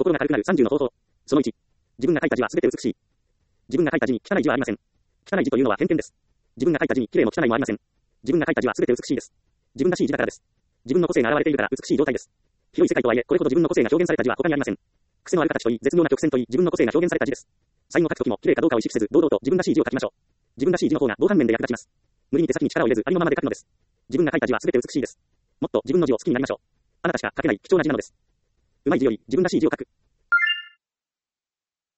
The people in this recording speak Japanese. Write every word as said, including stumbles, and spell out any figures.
心が軽くなるさんじゅうの方法。そのいち。自分が書いた字はすべて美しい。自分が書いた字に汚い字はありません。汚い字というのは偏見です。自分が書いた字に綺麗も汚いもありません。自分が書いた字はすべて美しいです。自分らしい字だからです。自分の個性が現れているから美しい状態です。広い世界とはいえ、これほど自分の個性が表現された字は他にありません。癖のある形といい、絶妙な曲線といい、自分の個性が表現された字です。サインを書くときも、綺麗かどうかを意識せず、堂々と自分らしい字を書きましょう。自分らしい字の方が防犯面で役立ちます。無理に手先に力を入れず、ありのままで書くのです。自分が書いた字はすべて美しいです。もっと自分の字を好きになりましょう。あなたしか書けない貴重な字なのです。うまい字より自分らしい字を書く。